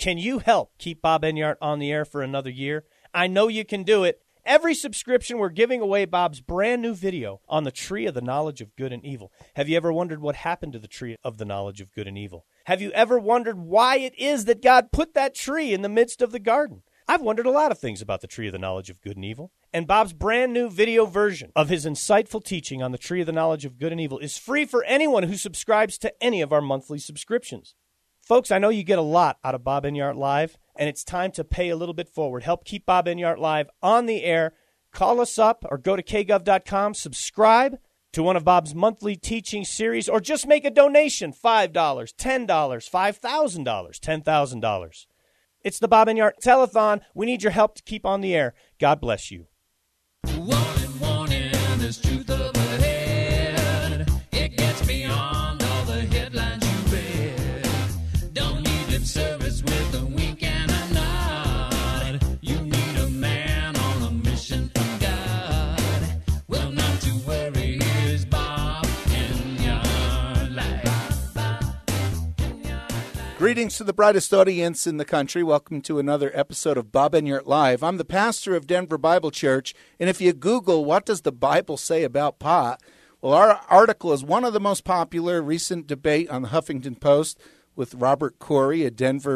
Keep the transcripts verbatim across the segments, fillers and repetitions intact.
Can you help keep Bob Enyart on the air for another year? I know you can do it. Every subscription, we're giving away Bob's brand new video on the tree of the knowledge of good and evil. Have you ever wondered what happened to the tree of the knowledge of good and evil? Have you ever wondered why it is that God put that tree in the midst of the garden? I've wondered a lot of things about the tree of the knowledge of good and evil. And Bob's brand new video version of his insightful teaching on the tree of the knowledge of good and evil is free for anyone who subscribes to any of our monthly subscriptions. Folks, I know you get a lot out of Bob Enyart Live, and it's time to pay a little bit forward. Help keep Bob Enyart Live on the air. Call us up or go to k gov dot com, subscribe to one of Bob's monthly teaching series, or just make a donation, five dollars, ten dollars, five thousand dollars, ten thousand dollars. It's the Bob Enyart Telethon. We need your help to keep on the air. God bless you. Warning, warning, there's truth up ahead. It gets beyond all the headlines you read. Don't need lip service with a wink and a nod. You need a man on a mission from God. Well, not to worry, here's Bob Enyart Live. Greetings to the brightest audience in the country. Welcome to another episode of Bob Enyart Live. I'm the pastor of Denver Bible Church, and if you Google what does the Bible say about pot, well, our article is one of the most popular recent debate on the Huffington Post with Robert Corey, a Denver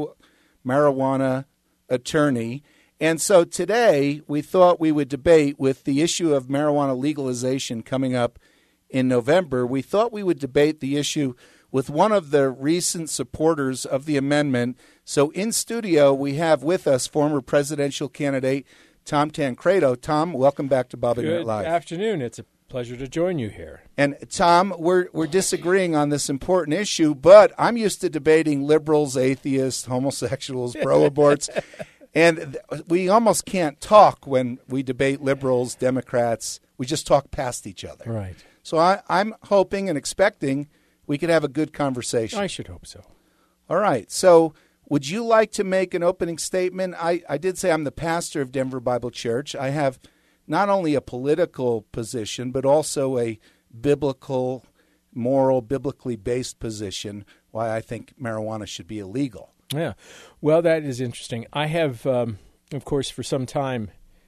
pro-marijuana attorney. And so today we thought we would debate with the issue of marijuana legalization coming up in November. We thought we would debate the issue with one of the recent supporters of the amendment. So in studio, we have with us former presidential candidate Tom Tancredo. Tom, welcome back to Bob Enyart Live. Good afternoon. It's a pleasure to join you here. And Tom, we're we're disagreeing on this important issue, but I'm used to debating liberals, atheists, homosexuals, pro-aborts, and we almost can't talk when we debate liberals, Democrats. We just talk past each other. Right. So I, I'm hoping and expecting we could have a good conversation. I should hope so. All right. So would you like to make an opening statement? I, I did say I'm the pastor of Denver Bible Church. I have not only a political position, but also a biblical, moral, biblically based position why I think marijuana should be illegal. Yeah. Well, that is interesting. I have, um, of course, for some time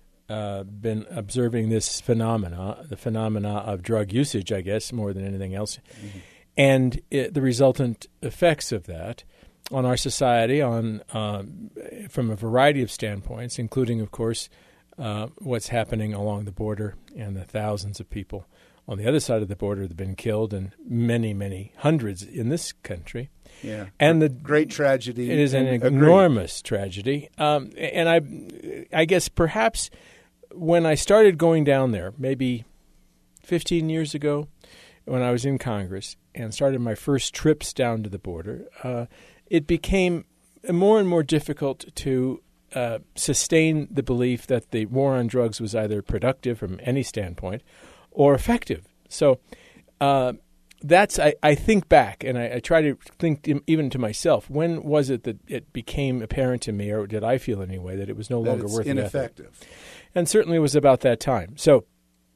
uh, been observing this phenomena, the phenomena of drug usage, I guess, more than anything else. Mm-hmm. And it, the resultant effects of that on our society, on um, from a variety of standpoints, including, of course, uh, what's happening along the border and the thousands of people on the other side of the border that have been killed, and many, many hundreds in this country. Yeah, and the great tragedy. It is an Agreed. enormous tragedy. Um, and I, I guess perhaps when I started going down there, maybe fifteen years ago, when I was in Congress and started my first trips down to the border, uh, it became more and more difficult to uh, sustain the belief that the war on drugs was either productive from any standpoint or effective. So uh, that's I, I think back, and I, I try to think even to myself, when was it that it became apparent to me, or did I feel anyway, that it was no that longer it's worth ineffective? The effort? And certainly it was about that time. So,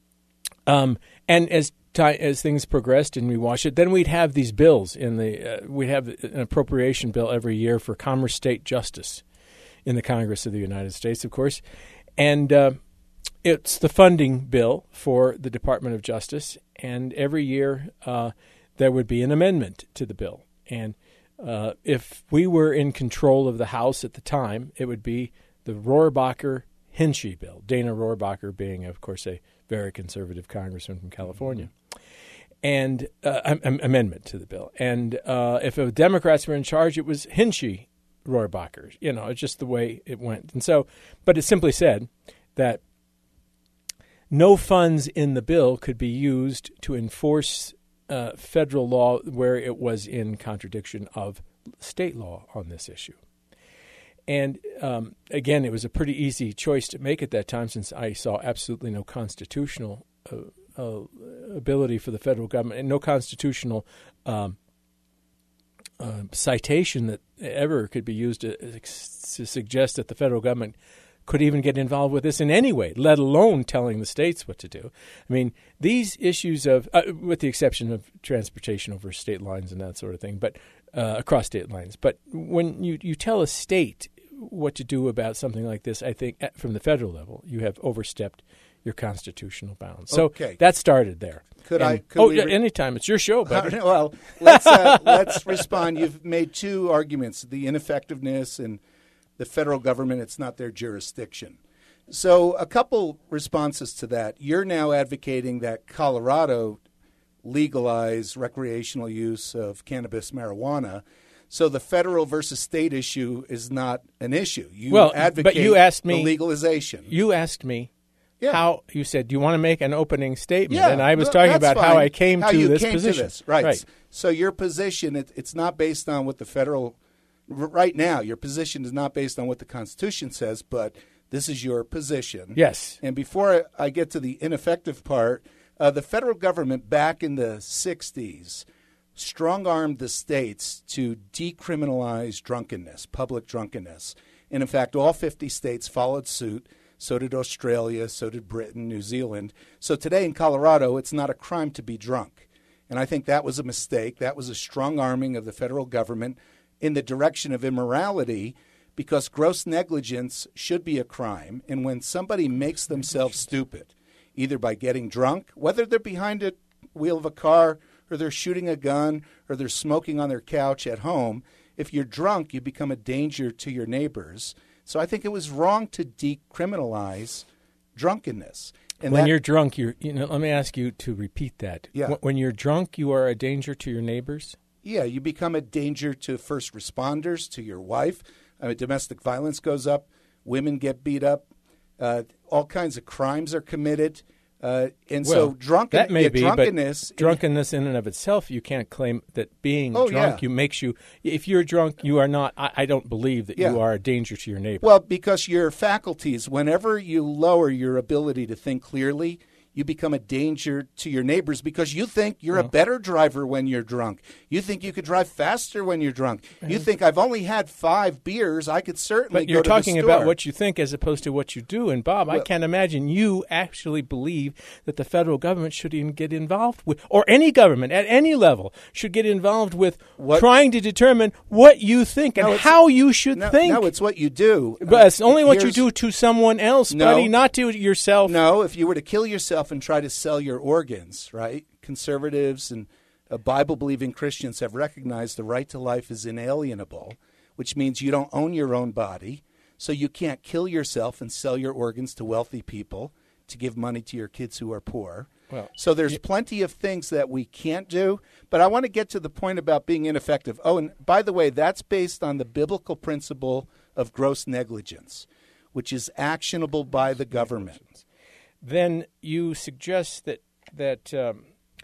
um, and as as things progressed and we watched it, then we'd have these bills in the uh, we'd have an appropriation bill every year for Commerce State Justice in the Congress of the United States, of course, and uh, it's the funding bill for the Department of Justice. And every year uh, there would be an amendment to the bill, and uh, if we were in control of the House at the time, it would be the Rohrabacher-Hinchey bill. Dana Rohrabacher being, of course, a very conservative congressman from California. And uh, am- amendment to the bill. And uh, if the Democrats were in charge, it was Hinchey Rohrabacher. You know, it's just the way it went. And so, but it simply said that no funds in the bill could be used to enforce uh, federal law where it was in contradiction of state law on this issue. And um, again, it was a pretty easy choice to make at that time, since I saw absolutely no constitutional uh, uh, ability for the federal government and no constitutional um, uh, citation that ever could be used to, to suggest that the federal government could even get involved with this in any way, let alone telling the states what to do. I mean, these issues of, uh, with the exception of transportation over state lines and that sort of thing, but uh, across state lines. But when you, you tell a state what to do about something like this, I think at, from the federal level, you have overstepped your constitutional bounds. So Okay. that started there. Could And- I? Could oh, we yeah, re- anytime. It's your show, buddy. Well, let's uh, let's respond. You've made two arguments: the ineffectiveness and the federal government. It's not their jurisdiction. So, a couple responses to that. You're now advocating that Colorado legalize recreational use of cannabis marijuana. So the federal versus state issue is not an issue. You Well, advocate but you asked me- the legalization. You asked me Yeah. how, you said, do you want to make an opening statement? Yeah, and I was no, talking that's about how fine. I came How to you this came position. To this. Right. right. So your position, it, it's not based on what the federal, r- right now, your position is not based on what the Constitution says, but this is your position. Yes. And before I get to the ineffective part, uh, the federal government back in the sixties strong-armed the states to decriminalize drunkenness, public drunkenness. And in fact, all fifty states followed suit. So did Australia, so did Britain, New Zealand. So today in Colorado, it's not a crime to be drunk. And I think that was a mistake. That was a strong arming of the federal government in the direction of immorality, because gross negligence should be a crime. And when somebody makes themselves stupid, either by getting drunk, whether they're behind the wheel of a car or they're shooting a gun or they're smoking on their couch at home, if you're drunk, you become a danger to your neighbors. So I think it was wrong to decriminalize drunkenness. And when that, you're drunk, you're, you know, let me ask you to repeat that. Yeah. Wh- When you're drunk, you are a danger to your neighbors? yeah, you become a danger to first responders, to your wife. I mean, domestic violence goes up. Women get beat up. Uh, all kinds of crimes are committed. Uh, and Well, so drunken, that may yeah, be, drunkenness. but drunkenness in and of itself, you can't claim that being Oh, drunk yeah. you makes you. If you're drunk, you are not. I, I don't believe that Yeah. you are a danger to your neighbor. Well, because your faculties, whenever you lower your ability to think clearly, you become a danger to your neighbors because you think you're a better driver when you're drunk. You think you could drive faster when you're drunk. You think I've only had five beers, I could certainly But go you're to talking the store. about what you think as opposed to what you do. And Bob, I Well- can't imagine you actually believe that the federal government should even get involved with, or any government at any level should get involved with What- trying to determine what you think and No, it's- how you should no, think. no, it's what you do. but it's only what you Here's- do to someone else, No. buddy, not to yourself. No, if you were to kill yourself and try to sell your organs, right? Conservatives and uh, Bible-believing Christians have recognized the right to life is inalienable, which means you don't own your own body, so you can't kill yourself and sell your organs to wealthy people to give money to your kids who are poor. Well, So there's plenty of things that we can't do, but I want to get to the point about being ineffective. Oh, and by the way, that's based on the biblical principle of gross negligence, which is actionable by the government. Then you suggest that that um,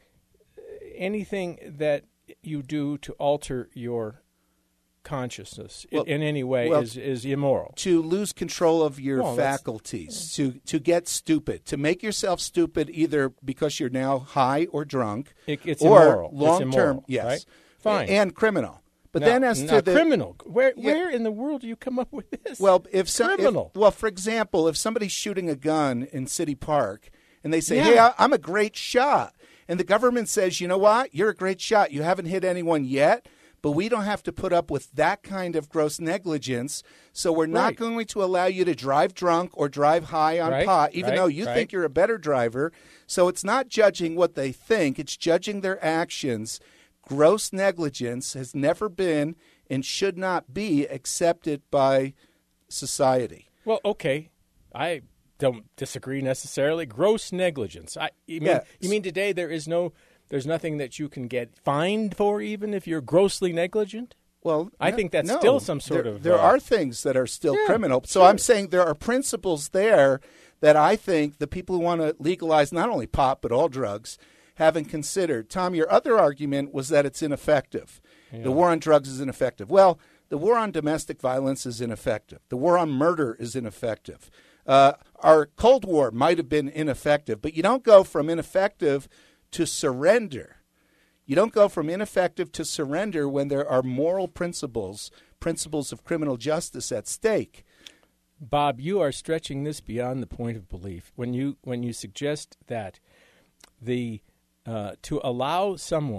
anything that you do to alter your consciousness in- Well- in any way well, is, is immoral. To lose control of your Well, that's- faculties, to to get stupid, to make yourself stupid either because you're now high or drunk, It- it's or immoral. It's long term, immoral, yes, right? Fine. and criminal. But Now- then as now, to the criminal, where Yeah. where in the world do you come up with this? well, if some, if- criminal. well, for example, if somebody's shooting a gun in City Park and they say, Yeah. "Hey, I, I'm a great shot," and the government says, "You know what? You're a great shot. You haven't hit anyone yet." But we don't have to put up with that kind of gross negligence, so we're not Right. going to allow you to drive drunk or drive high on Right, pot, even right, though you right. think you're a better driver. So it's not judging what they think, it's judging their actions. Gross negligence has never been and should not be accepted by society. Well, okay, I don't disagree necessarily. Gross negligence. I, you mean, Yeah. you mean today there is no, there's nothing that you can get fined for, even if you're grossly negligent? Well, I no- think that's no. still some sort There- of, There uh, are things that are still Yeah, criminal. So sure. I'm saying there are principles there that I think the people who want to legalize not only pot but all drugs haven't considered. Tom, your other argument was that it's ineffective. The war on drugs is ineffective. Well, the war on domestic violence is ineffective. The war on murder is ineffective. Uh, our Cold War might have been ineffective, but you don't go from ineffective to surrender. You don't go from ineffective to surrender when there are moral principles, principles of criminal justice at stake. Bob, you are stretching this beyond the point of belief when you when you suggest that the uh, to allow someone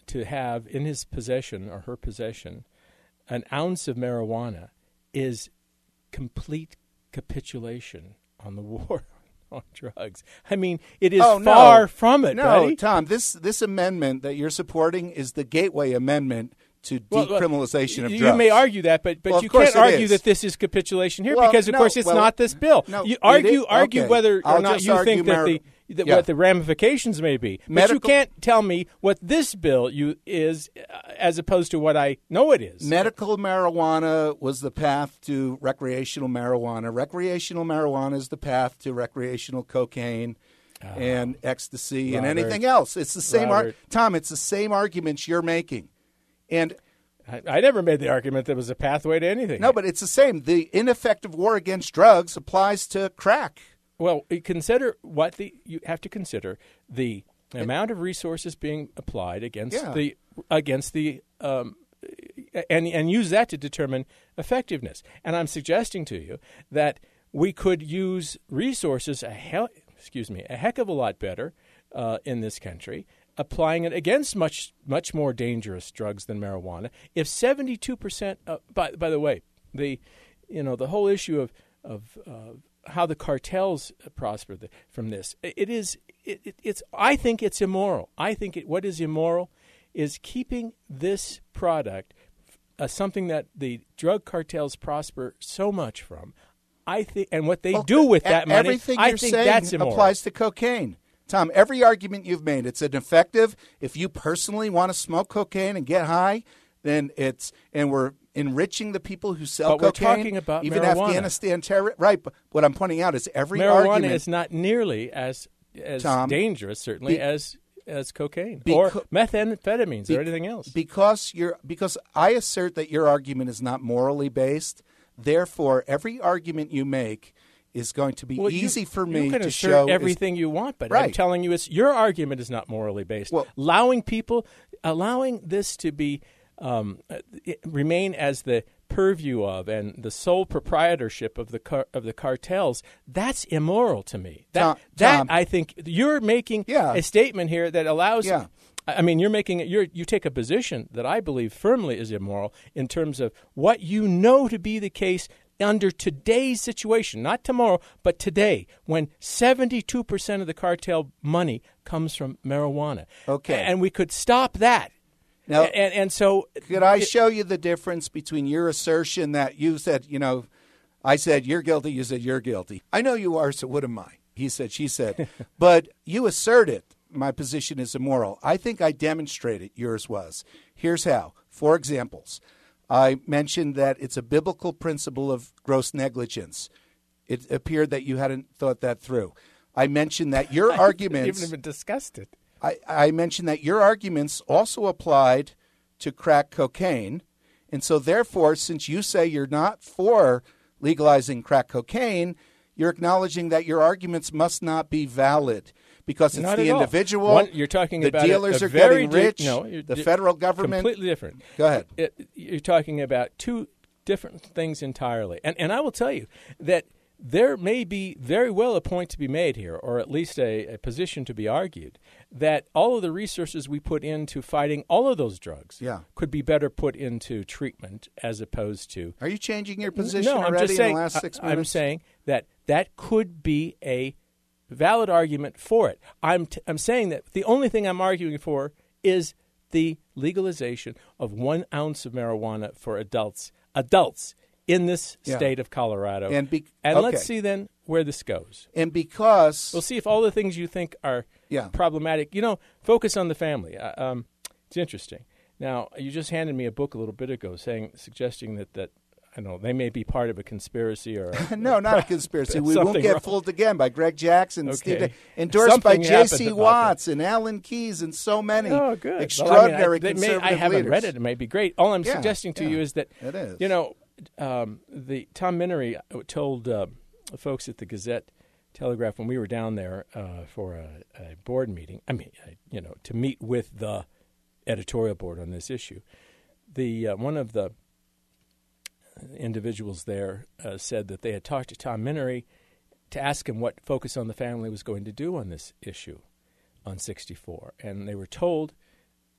to have in his possession or her possession an ounce of marijuana is complete capitulation on the war on drugs. I mean, it is Oh, no. far from it, No, buddy. Tom, this this amendment that you're supporting is the gateway amendment to Well, well, decriminalization of you drugs. may argue that, but but Well, of you course can't it argue is. that this is capitulation here Well, because, of no, course, it's well, not this bill. no, you it argue is- argue okay. whether or I'll not just you argue think that mar- the that Yeah. what the ramifications may be, but Medical- you can't tell me what this bill you is uh, as opposed to what I know it is. Medical marijuana was the path to recreational marijuana. Recreational marijuana is the path to recreational cocaine and ecstasy and Robert. anything else. It's the same ar- Robert. Tom, it's the same arguments you're making. And I, I never made the argument there was a pathway to anything. no, but it's the same. The ineffective war against drugs applies to crack. Well, you consider what the you have to consider the amount of resources being applied against Yeah. the against the um, and and use that to determine effectiveness. And I'm suggesting to you that we could use resources a hell, excuse me, a heck of a lot better uh, in this country, applying it against much much more dangerous drugs than marijuana. If seventy-two percent, uh, by by the way, the you know the whole issue of of uh, how the cartels prosper the, from this, it is it, it, it's I think it's immoral. I think it, what is immoral is keeping this product uh, something that the drug cartels prosper so much from. I think, and what they Well, do with e- that money, everything I you're think saying that's immoral. applies to cocaine. Tom, every argument you've made, it's ineffective. If you personally want to smoke cocaine and get high, then it's and we're enriching the people who sell But we're cocaine. talking about even marijuana. Afghanistan terror. Right, but what I'm pointing out is every Marijuana argument is not nearly as as Tom, dangerous, certainly, be- as as cocaine Beca- or methamphetamines Be- or anything else. Because you're because I assert that your argument is not morally based. Therefore, every argument you make is going to be Well, you- easy for me you can to assert show. is- everything you want, but I'm Right. telling you, it's your argument is not morally based. Well- allowing people, allowing this to be um, uh, it- remain as the purview of and the sole proprietorship of the car, of the cartels, that's immoral to me. That Tom- that Tom. I think you're making Yeah. a statement here that allows. Yeah. I mean, you're making it. You're, you take a position that I believe firmly is immoral in terms of what you know to be the case under today's situation, not tomorrow, but today, when seventy-two percent of the cartel money comes from marijuana. Okay. And we could stop that. Now- and, and so Could I it- show you the difference between your assertion that you said, you know, I said you're guilty, you said you're guilty. I know you are, so what am I? He said, she said. But you asserted my position is immoral. I think I demonstrated yours was. Here's how. Four examples. I mentioned that it's a biblical principle of gross negligence. It appeared that you hadn't thought that through. I mentioned that your I arguments... haven't even discussed it. I, I mentioned that your arguments also applied to crack cocaine. And so, therefore, since you say you're not for legalizing crack cocaine, you're acknowledging that your arguments must not be valid because it's Not the at all. individual. One, you're talking the about a- dealers a are very getting di- rich. no, you're the di- federal government. Completely different. Go ahead. It, you're talking about two different things entirely. And and I will tell you that there may be very well a point to be made here, or at least a, a position to be argued, that all of the resources we put into fighting all of those drugs Yeah. could be better put into treatment as opposed to Are you changing your position no, I'm already just saying, in the last six I- minutes? I'm saying that that could be a valid argument for it. I'm t- I'm saying that the only thing I'm arguing for is the legalization of one ounce of marijuana for adults, adults in this Yeah. state of Colorado. And be- and let's okay. see then where this goes. And because We'll see if all the things you think are Yeah. problematic, you know, focus on the family. Uh, um, it's interesting. Now, you just handed me a book a little bit ago saying, suggesting that, that I don't know, they may be part of a conspiracy or a, no, not a conspiracy. We won't Something get wrong. fooled again by Greg Jackson, Okay. Steve, endorsed by Something J happened C about Watts and Alan Keyes and so many Oh, good. extraordinary well, I mean, I, they may, conservative I haven't leaders. read it. It may be great. All I'm Yeah, suggesting to yeah, you is that, it is. you know, um, the Tom Minery told uh, folks at the Gazette Telegraph when we were down there uh, for a, a board meeting, I mean, uh, you know, to meet with the editorial board on this issue. The uh, one of the individuals there uh, said that they had talked to Tom Minery to ask him what Focus on the Family was going to do on this issue on sixty-four. And they were told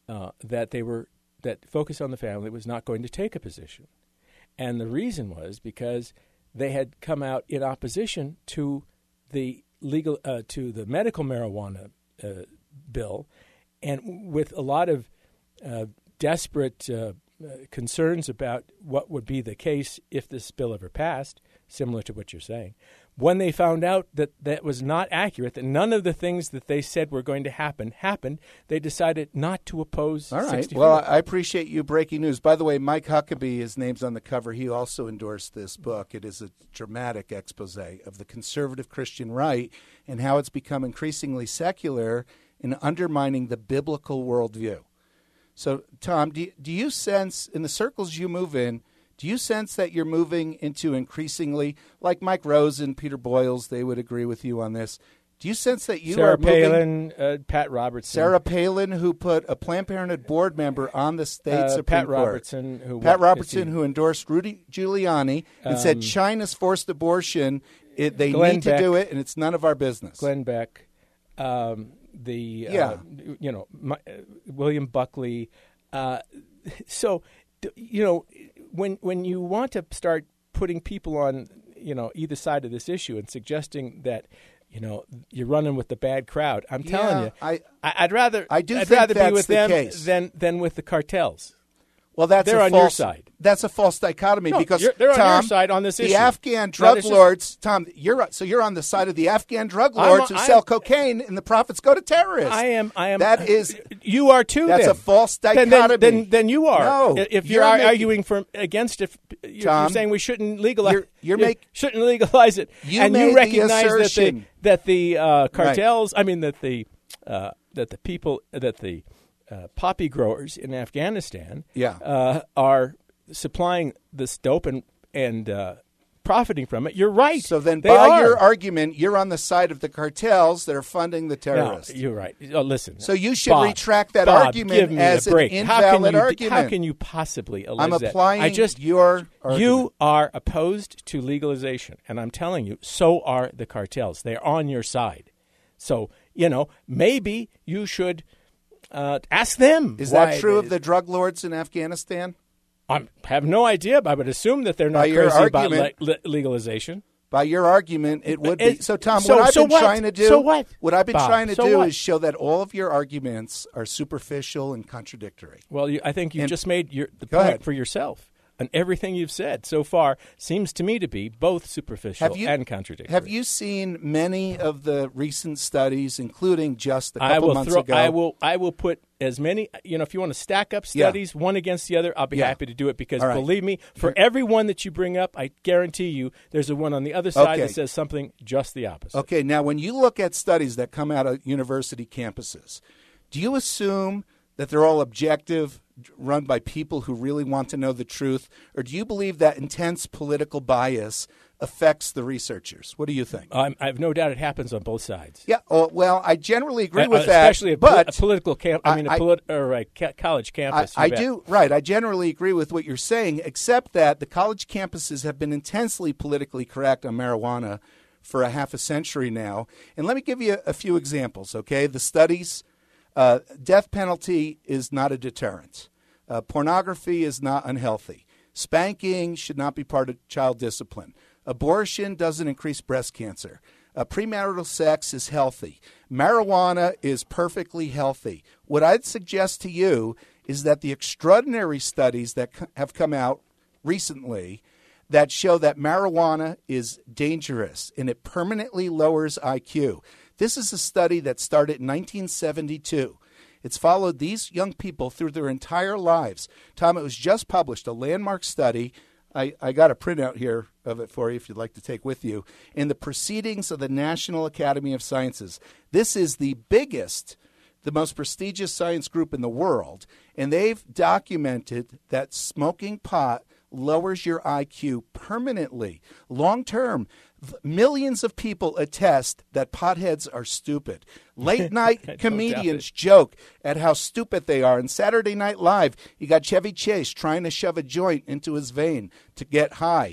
uh, that they were that Focus on the Family was not going to take a position, and the reason was because they had come out in opposition to the legal uh, to the medical marijuana uh, bill, and with a lot of uh, desperate uh, concerns about what would be the case if this bill ever passed, similar to what you're saying. When they found out that that was not accurate, that none of the things that they said were going to happen happened, they decided not to oppose All right. sixty-four. Well, I appreciate you breaking news. By the way, Mike Huckabee, his name's on the cover. He also endorsed this book. It is a dramatic expose of the conservative Christian right and how it's become increasingly secular in undermining the biblical worldview. So, Tom, do you, do you sense, in the circles you move in, do you sense that you're moving into increasingly, like Mike Rosen, Peter Boyles, they would agree with you on this, do you sense that you Sarah are moving... Palin, uh, Pat Robertson. Sarah Palin, who put a Planned Parenthood board member on the state uh, Supreme Pat Court. Robertson, who Pat what, Robertson, he, who endorsed Rudy Giuliani and Um, said China's forced abortion, it, they Glenn need to Beck. do it, and it's none of our business. Glenn Beck, um, the Yeah. uh, you know my, uh, William Buckley. Uh, so, d- you know, when when you want to start putting people on, you know, either side of this issue and suggesting that, you know, you're running with the bad crowd, I'm telling Yeah, you, I- I, I'd rather I do I'd think rather be that's with the them case. than than with the cartels. Well, that's They're a on false, your side. That's a false dichotomy No, because you're- they're on your Tom, side on this the issue. Afghan No, drug it's just- lords, Tom, you're so you're on the side of the Afghan drug I'm lords a- who I'm- sell cocaine, and the profits go to terrorists. I am. I am. That is. You are too. That's then. a false Then, dichotomy. then, then, then you are. No, if you're you're, making- arguing for against it, you're, Tom, you're saying we shouldn't legalize. you're- you're you make- shouldn't legalize it, You and made you the recognize that the assertion. that the uh, cartels. I mean that the uh, that the people that the uh, poppy growers in Afghanistan. Yeah. Uh, are supplying this dope and and uh, profiting from it. You're right. So then, They by are. your argument, you're on the side of the cartels that are funding the No, terrorists. you're right. Oh, listen. So you should Bob, retract that Bob, argument give me as a an break. how can invalid you, argument. How can you possibly allege I'm that? applying I just, your argument. You are opposed to legalization, and I'm telling you, so are the cartels. They're on your side. So, you know, maybe you should uh, ask them. Is why that true they- of the drug lords in Afghanistan? I have no idea, but I would assume that they're By not your crazy about le- argument- le- legalization. By your argument, it would be. It- So, Tom, so- what I've so been what? trying to do, So what, what I've been Bob? trying to So do what? is show that all of your arguments are superficial and contradictory. Well, you, I think you And- just made your, the Go point ahead. for yourself. And everything you've said so far seems to me to be both superficial Have you- and contradictory. Have you seen many of the recent studies, including just a I couple will months throw. ago? I will. I will put as many. You know, if you want to stack up Yeah. studies one against the other, I'll be Yeah. happy to do it because All right. believe me, for every one that you bring up, I guarantee you, there's a one on the other side Okay. that says something just the opposite. Okay, now when you look at studies that come out of university campuses, do you assume that they're all objective, run by people who really want to know the truth, or do you believe that intense political bias affects the researchers? What do you think? Um, I have no doubt it happens on both sides. Yeah, oh, well, I generally agree Uh, with that, especially a, poli- but a political camp. I mean, a I- polit- or a ca- college I, campus. you I bet. do, right. I generally agree with what you're saying, except that the college campuses have been intensely politically correct on marijuana for a half a century now. And let me give you a, a few examples, okay? The studies, uh, death penalty is not a deterrent. Uh, pornography is not unhealthy. Spanking should not be part of child discipline. Abortion doesn't increase breast cancer. Uh, premarital sex is healthy. Marijuana is perfectly healthy. What I'd suggest to you is that the extraordinary studies that co- have come out recently that show that marijuana is dangerous and it permanently lowers I Q. This is a study that started in nineteen seventy-two. It's followed these young people through their entire lives. Tom, it was just published, a landmark study. I, I got a printout here of it for you if you'd like to take with you. In the Proceedings of the National Academy of Sciences. This is the biggest, the most prestigious science group in the world, and they've documented that smoking pot lowers your I Q permanently, long term. Millions of people attest that potheads are stupid. Late night comedians joke at how stupid they are. And Saturday Night Live, you got Chevy Chase trying to shove a joint into his vein to get high.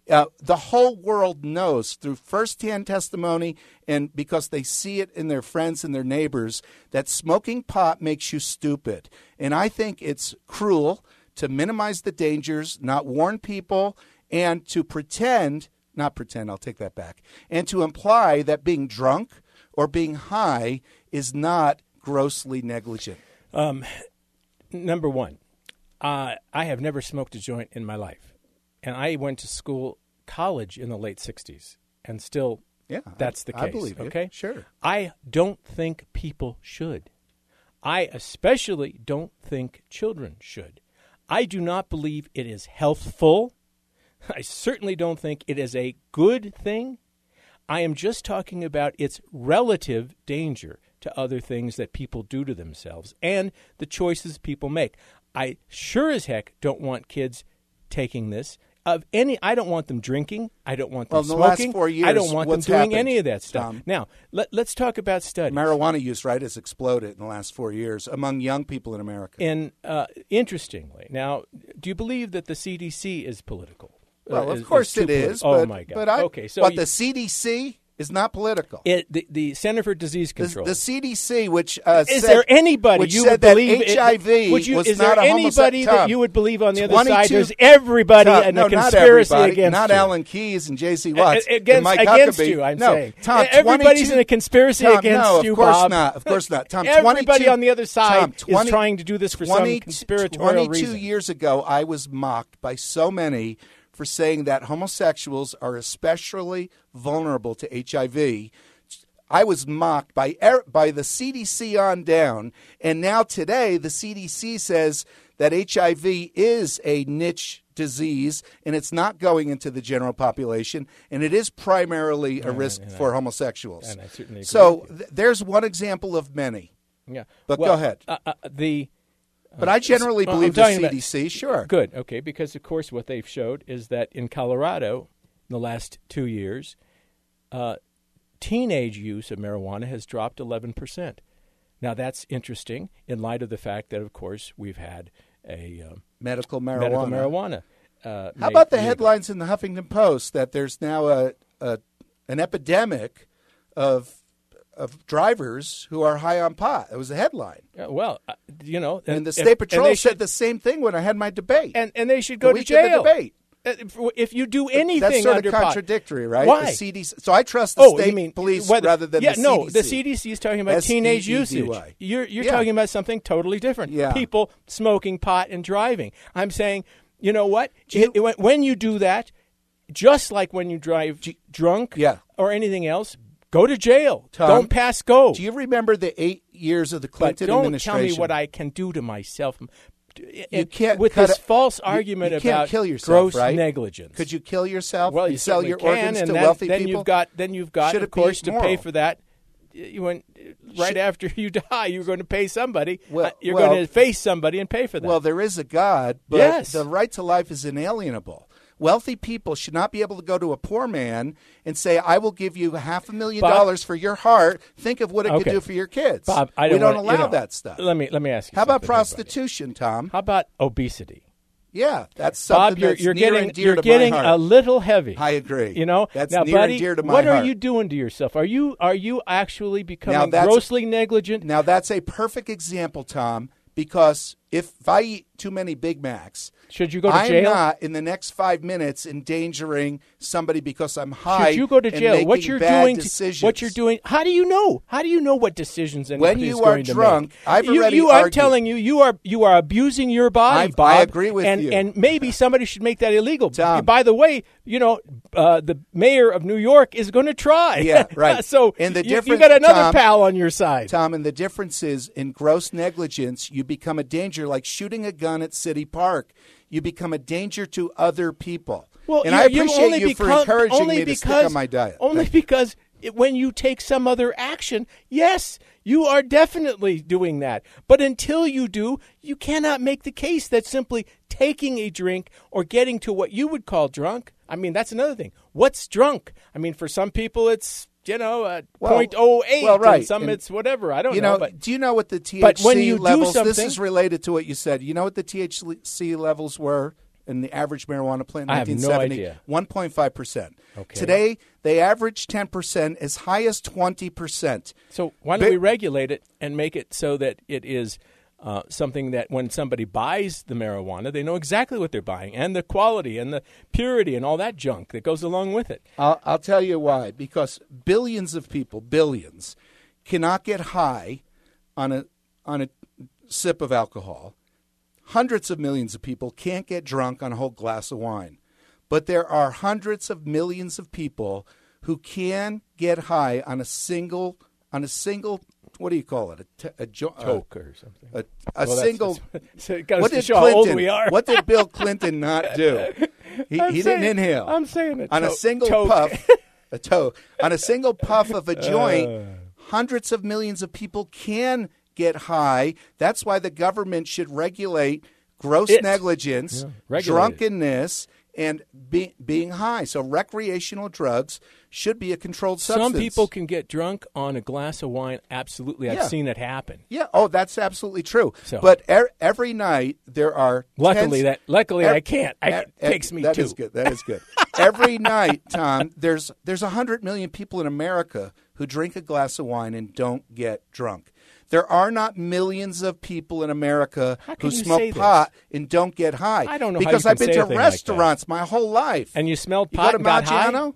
Uh, the whole world knows through firsthand testimony and because they see it in their friends and their neighbors that smoking pot makes you stupid. And I think it's cruel to minimize the dangers, not warn people, and to pretend, not pretend, I'll take that back, and to imply that being drunk or being high is not grossly negligent. Um, number one, uh, I have never smoked a joint in my life. And I went to school, college in the late sixties, and still Yeah, that's the I, case. I believe okay? it. Sure. I don't think people should. I especially don't think children should. I do not believe it is healthful. I certainly don't think it is a good thing. I am just talking about its relative danger to other things that people do to themselves and the choices people make. I sure as heck don't want kids taking this. Of any, I don't want them drinking. I don't want them Well, in the last smoking. four years, I don't want them what's doing happened, any of that stuff. Tom? Now, let, let's talk about studies. Marijuana use, right, has exploded in the last four years among young people in America. And uh, interestingly, now, do you believe that the C D C is political? Well, Uh, of is- course too it politi- is. Oh but, my God! But I, okay, so but you- the C D C is not political. it, the, the Center for Disease The, Control. the C D C, which uh, is said, there anybody which you said would that believe H I V would you, was is not there a anybody homosexual? that you would believe on the other twenty-two side? There's everybody Tom, and no, a conspiracy not everybody, against not you. Alan Keyes and J C Watts, A- against, and Mike against Huckabee. you, I'm no, saying. Tom, Everybody's twenty-two in a conspiracy Tom, against no, you, of course Bob. not. Of course not. Tom, Everybody twenty-two on the other side Tom, twenty, is trying to do this for twenty, some conspiratorial twenty-two reason. years ago, I was mocked by so many for saying that homosexuals are especially vulnerable to H I V. I was mocked by er, by the C D C on down, and now today the C D C says that H I V is a niche disease and it's not going into the general population, and it is primarily a risk and I- for homosexuals. and I certainly agree so with you. th- there's one example of many. Yeah, But well, go ahead. Uh, uh, the But I generally well, I'm believe the talking C about- D C, sure. Good, okay, because of course what they've showed is that in Colorado, in the last two years, uh, teenage use of marijuana has dropped eleven percent. Now that's interesting in light of the fact that, of course, we've had a um, Medical marijuana. medical marijuana. Uh, How made about the legal. headlines in the Huffington Post that there's now a, a an epidemic of of drivers who are high on pot? It was a headline. Uh, well, uh, you know, And, the if- State Patrol they said should- the same thing when I had my debate. and and they should the go to week of the jail. debate. Uh, if, if you do anything That's sort under of pot- contradictory, right? Why? The C D C. So I trust the Oh, state you mean police whether- rather than yeah, the no, C D C. the C D C is talking about teenage S E E D usage. Y. You're you're Yeah. talking about something totally different. Yeah. People smoking pot and driving. I'm saying, you know what? Do you- It- it- when you do that, just like when you drive drunk Yeah. or anything else, go to jail. Tom, Don't pass go. Do you remember the eight years of the but Clinton don't tell administration? me what I can do to myself. You can't with cut this a- false you- argument you can't about kill yourself, gross right? negligence. Could you kill yourself? Well, and you sell certainly your can, organs and to then, wealthy then people? you've got then you've got, Should of it be course, to pay moral? for that. You went right Should- after you die. You're going to pay somebody. Well- Uh, you're well- going to face somebody and pay for that. Well, there is a God, but Yes. the right to life is inalienable. Wealthy people should not be able to go to a poor man and say, I will give you half a million Bob- dollars for your heart. Think of what it Okay. could do for your kids. Bob, I we don't don't wanna- allow you know, that stuff. Let me let me ask you. How about something, everybody. prostitution, Tom? How about obesity? Yeah, that's something Bob, you're, that's you're near getting and dear you're to getting my a heart. little heavy. I agree. You know, That's now, near buddy, and dear to my what heart. are you doing to yourself? Are you are you actually becoming that's- grossly negligent? Now, that's a perfect example, Tom, because if I eat too many Big Macs, Should you go to I'm jail? not in the next five minutes endangering somebody because I'm high. Should you go to and jail? What making you're bad doing? To, decisions. what you're doing? How do you know? How do you know what decisions When anybody you is are going to drunk, make? I've you, already you, I'm argued. telling you, you are you are abusing your body, I've- Bob. I agree with and, you. And maybe somebody should make that illegal. Tom. By the way, you know, uh, the mayor of New York is going to try. Yeah, right. so And the you, you difference- got another Tom- pal on your side. Tom, and the difference is in gross negligence, you become a danger like shooting a gun at City Park. You become a danger to other people. Well, and you- I you appreciate only you for become- encouraging only me to because, stick on my diet. Only because it, when you take some other action, yes, you are definitely doing that. But until you do, you cannot make the case that simply taking a drink or getting to what you would call drunk. I mean, that's another thing. What's drunk? I mean, for some people, it's, you know, uh, Well- point oh eight. well, right. And some And, it's whatever. I don't You know. know, But do you know what the T H C but when you do levels? This something- is related to what you said. You know what the T H C levels were in the average marijuana plant in I have no nineteen seventy? idea. one point five percent. Okay. Today, they average ten percent, as high as twenty percent. So why don't But- we regulate it and make it so that it is uh, something that when somebody buys the marijuana, they know exactly what they're buying and the quality and the purity and all that junk that goes along with it. I'll, I'll tell you why. Because billions of people, billions, cannot get high on a on a sip of alcohol. Hundreds of millions of people can't get drunk on a whole glass of wine. But there are hundreds of millions of people who can get high on a single, on a single, what do you call it? A, t- a jo- Toke or something. A, a Well, that's- single. that's- so it goes What to did show how old Clinton? we are. What did Bill Clinton not do? He, I'm he saying- didn't inhale. I'm saying a on a to- single toke. puff, a toe, on a single puff of a joint. Uh. Hundreds of millions of people can get high. That's why the government should regulate gross It. negligence, Yeah, regulate it. drunkenness, and be, being high. So recreational drugs should be a controlled substance. Some people can get drunk on a glass of wine. Absolutely. I've Yeah. seen it happen. Yeah. Oh, that's absolutely true. So- But er, every night there are. Luckily, tens- that luckily ev- I can't. I, e- it e- takes me That two. is good. That is good. Every night, Tom, there's there's a hundred million people in America who drink a glass of wine and don't get drunk. There are not millions of people in America How who can you smoke say this? pot and don't get high. I don't know how because you can I've been say a to thing like that. restaurants my whole life. And you smelled you pot go to and got high? Maggiano?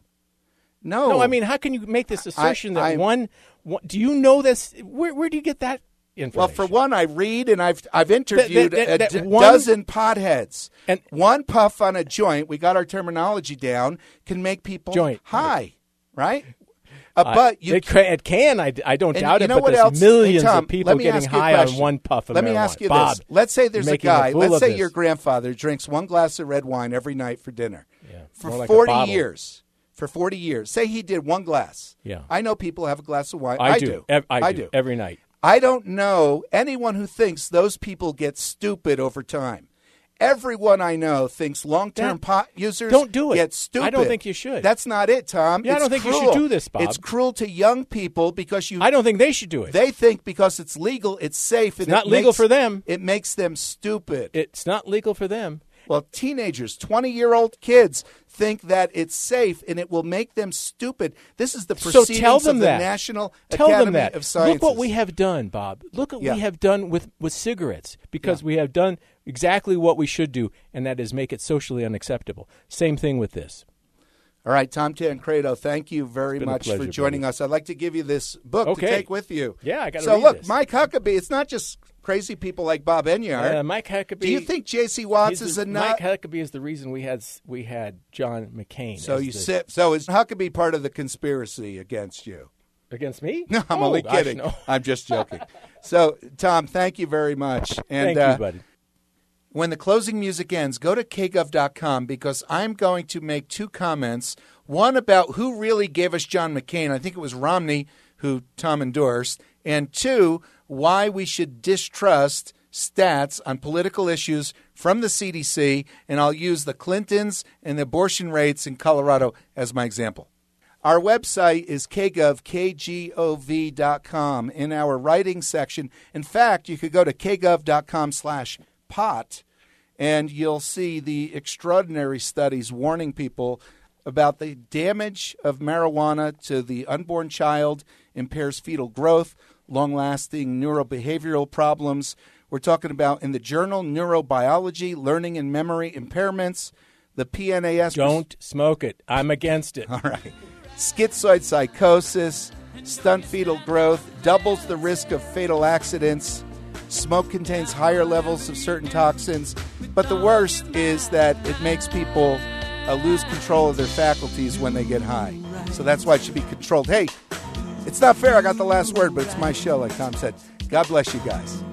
No, No, I mean, how can you make this assertion that I- one, one? Do you know this? Where, where do you get that information? Well, for one, I read and I've I've interviewed that- a that d- one- dozen potheads. And- one puff on a joint, we got our terminology down, can make people Joint, high, right? Uh, I- but you it, ca- it can. I, I don't and doubt you it. know But what there's else? millions Hey, Tom, of people let me getting ask you a high on question. one puff of Let marijuana. me ask you Bob, this. Let's say there's you're a making a guy. fool Let's of say this. your grandfather drinks one glass of red wine every night for dinner Yeah, for more like a forty bottle. years. For forty years. Say he did one glass. Yeah. I know people have a glass of wine. I, I do. do. Ev- I, I do. do. every night. I don't know anyone who thinks those people get stupid over time. Everyone I know thinks long-term That- pot users don't do it. get stupid. I don't think you should. That's not it, Tom. Yeah, I It's don't think you should cruel. do this, Bob. It's cruel to young people because you. I don't think they should do it. They think because it's legal, it's safe. And It's not it legal makes- for them. It makes them stupid. It's not legal for them. Well, teenagers, twenty-year-old kids think that it's safe and it will make them stupid. This is the So proceedings tell them of the that. National Tell Academy them that. of Sciences. Look what we have done, Bob. Look what Yeah. we have done with, with cigarettes because Yeah. we have done exactly what we should do, and that is make it socially unacceptable. Same thing with this. All right, Tom Tancredo, thank you very been a much for pleasure, joining buddy. us. I'd like to give you this book Okay. to take with you. Yeah, I gotta So read look, this. Mike Huckabee, it's not just crazy people like Bob Enyart. Uh, Mike Huckabee. Do you think J C. Watts he's is the- a nut? Mike Huckabee is the reason we had we had John McCain. so as you the- sit, so is Huckabee part of the conspiracy against you? against me? No, I'm Oh, only gosh, kidding. no. I'm just joking. So, Tom, thank you very much. And Thank uh, you, buddy. when the closing music ends, go to k gov dot com because I'm going to make two comments. One about who really gave us John McCain. I think it was Romney who Tom endorsed. And two, why we should distrust stats on political issues from the C D C. And I'll use the Clintons and the abortion rates in Colorado as my example. Our website is k gov, k g o v dot com. In our writing section, in fact, you could go to k gov dot com slash pot, and you'll see the extraordinary studies warning people about the damage of marijuana to the unborn child, impairs fetal growth, long-lasting neurobehavioral problems. We're talking about in the journal Neurobiology, Learning and Memory Impairments, the P N A S. Don't smoke it. I'm against it. All right. Schizoid psychosis, stunt fetal growth, doubles the risk of fatal accidents. Smoke contains higher levels of certain toxins. But the worst is that it makes people uh, lose control of their faculties when they get high. So that's why it should be controlled. Hey, it's not fair. I got the last word, but it's my show, like Tom said. God bless you guys.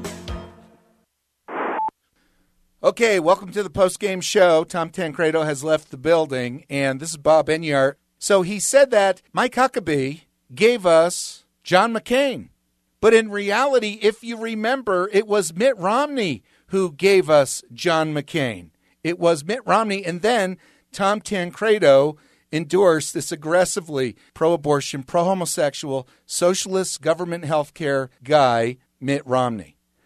Okay, welcome to the post-game show. Tom Tancredo has left the building, and this is Bob Enyart. So he said that Mike Huckabee gave us John McCain. But in reality, if you remember, it was Mitt Romney who gave us John McCain. It was Mitt Romney, and then Tom Tancredo endorsed this aggressively pro-abortion, pro-homosexual, socialist government health care guy, Mitt Romney.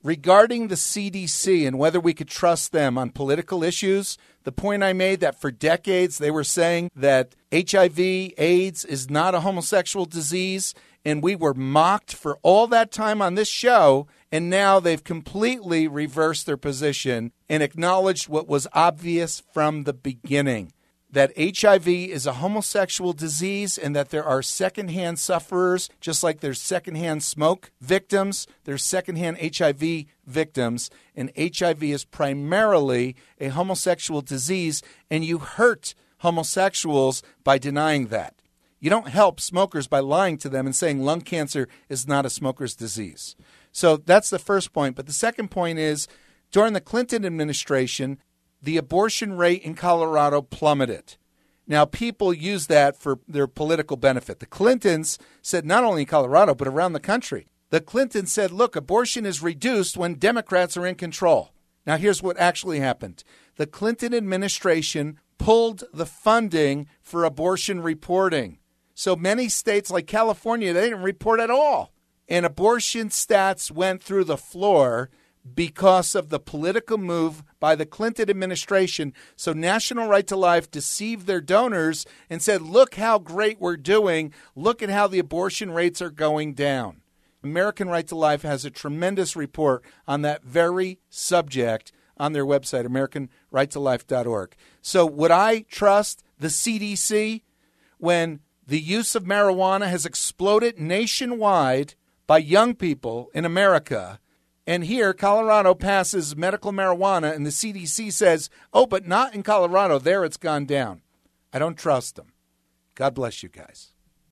Regarding the C D C and whether we could trust them on political issues, the point I made that for decades they were saying that H I V, AIDS is not a homosexual disease, and we were mocked for all that time on this show, and now they've completely reversed their position and acknowledged what was obvious from the beginning, that H I V is a homosexual disease and that there are secondhand sufferers, just like there's secondhand smoke victims, there's secondhand H I V victims, and H I V is primarily a homosexual disease, and you hurt homosexuals by denying that. You don't help smokers by lying to them and saying lung cancer is not a smoker's disease. So that's the first point. But the second point is, during the Clinton administration, the abortion rate in Colorado plummeted. Now, people use that for their political benefit. The Clintons said not only in Colorado, but around the country. The Clintons said, look, abortion is reduced when Democrats are in control. Now, here's what actually happened. The Clinton administration pulled the funding for abortion reporting. So many states like California, they didn't report at all. And abortion stats went through the floor because of the political move by the Clinton administration. So National Right to Life deceived their donors and said, look how great we're doing. Look at how the abortion rates are going down. American Right to Life has a tremendous report on that very subject on their website, American Right to Life dot org. So would I trust the C D C when the use of marijuana has exploded nationwide by young people in America? And here, Colorado passes medical marijuana, and the C D C says, oh, but not in Colorado. There it's gone down. I don't trust them. God bless you guys.